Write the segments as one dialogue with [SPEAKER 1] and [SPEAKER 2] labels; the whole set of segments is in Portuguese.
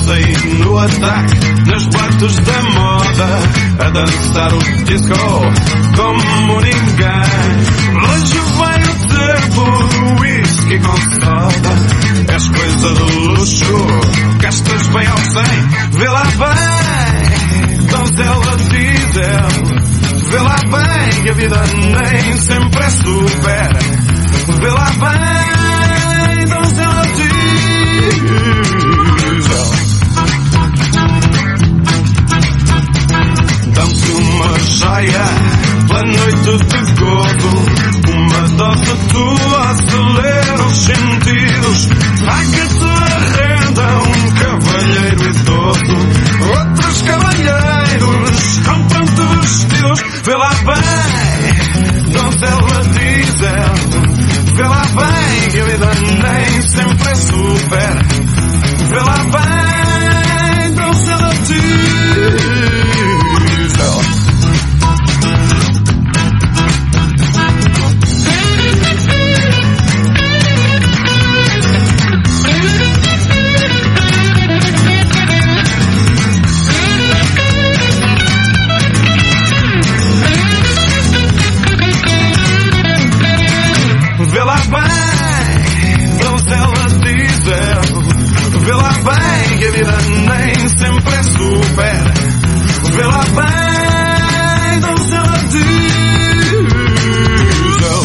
[SPEAKER 1] sair no ataque, nas boates da moda, a dançar o disco como ninguém. Longe vai o tempo, whisky com soda, és coisa de luxo, gastas bem ao 100. Vê lá bem, donzela diesel, vê lá bem que a vida nem sempre é super. Vê lá bem, donzela diesel. Dá-me uma joia pela noite de gozo, uma dose tua acelera os sentidos, paga-te a renda um cavalheiro idoso, outros cavalheiros compram-te vestidos. Vê lá bem, donzela diesel, vê lá bem que a vida nem sempre é super. Vê lá bem, donzela diesel. Vê lá bem, donzela diesel, vê lá bem que a vida nem sempre é super. Vê lá bem, donzela diesel.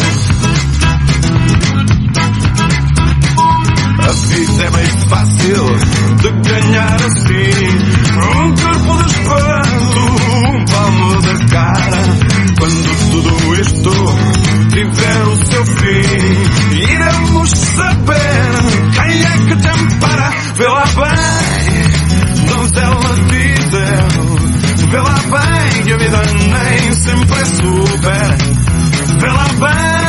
[SPEAKER 1] A vida é bem fácil de ganhar assim, um corpo de espanto, um palmo da cara. Quando tudo isto tiver o seu fim, iremos saber quem é que te ampara. Vê lá bem, donzela diesel, vê lá bem que a vida nem sempre é super. Vê lá bem.